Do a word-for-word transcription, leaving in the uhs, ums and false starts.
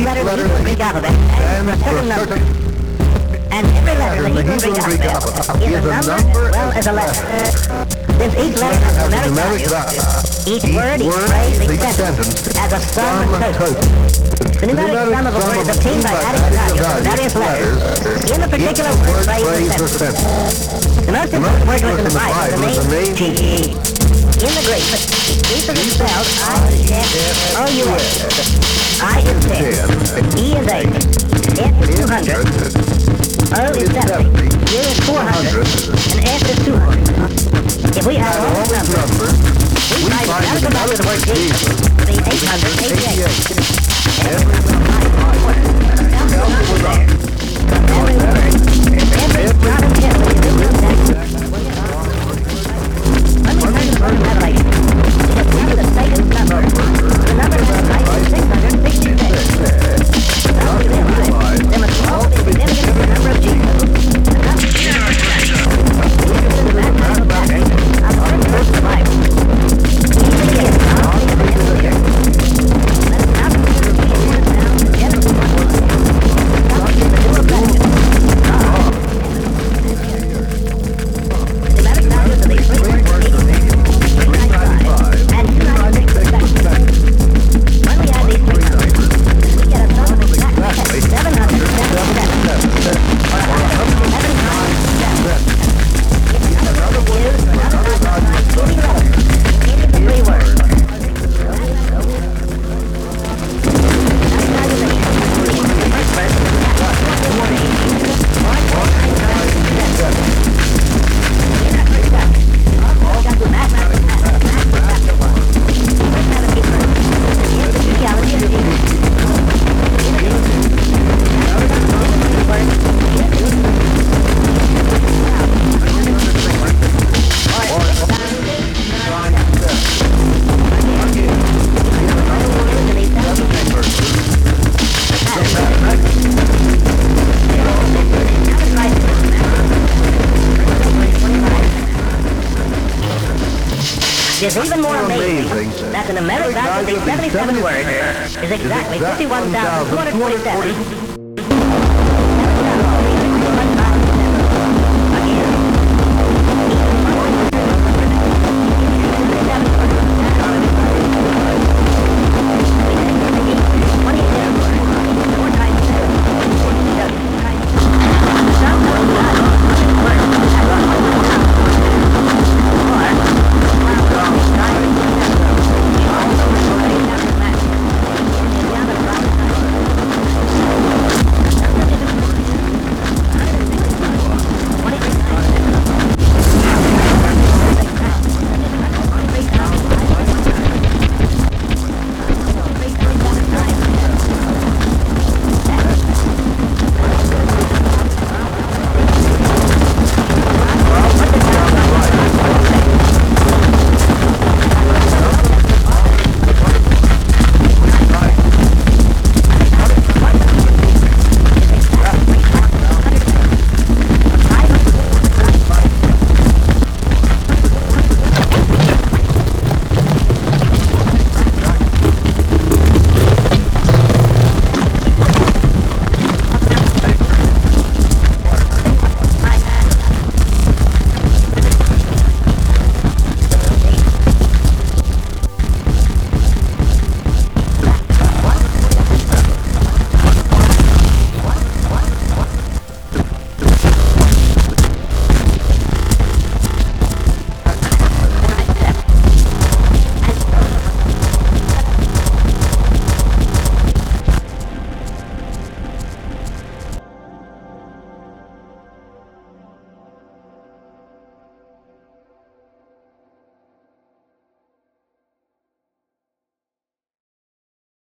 letter in the Greek alphabet stands for a certain number. And every letter in the Hebrew Greek alphabet is a number as well as a letter. Since each letter has a numeric value, each word, each phrase, each sentence has a sum total. The numeric sum of a word is obtained by adding the values of the various letters in the particular word, phrase, or sentence. The most important word in the Bible is the name Jesus. In the Greek, Jesus is spelled I S O U S. I is ten, E is eight, S is two hundred, O is seventy, U is four hundred, and S is two hundred. If we add all the numbers, we find the numerical value of the word Jesus to be eight hundred eighty-eight. Every word, every word, every jot and tittle is in the text. Let me turn to verse Revelation. It is one of the Satan's numbers. The number of the life is six hundred sixty-six. Thus we realize there must also be significance in the number of Jesus. And thus we realize the mathematical text of all the verse of the Bible. Even again, all things are in the clear. Let us now consider the meaning now the Genesis one one. Now is the dual question. God. The numeric values of these three words are eight ninety-five and two ninety-six respectively. When we add these three numbers, we get a sum of exactly seven hundred seventy-seven, or one hundred eleven times seven. If the number was used, another number by fully relevant in the three words. It is even more amazing that the numeric value of these seventy-seven words is exactly fifty-one thousand two hundred forty-seven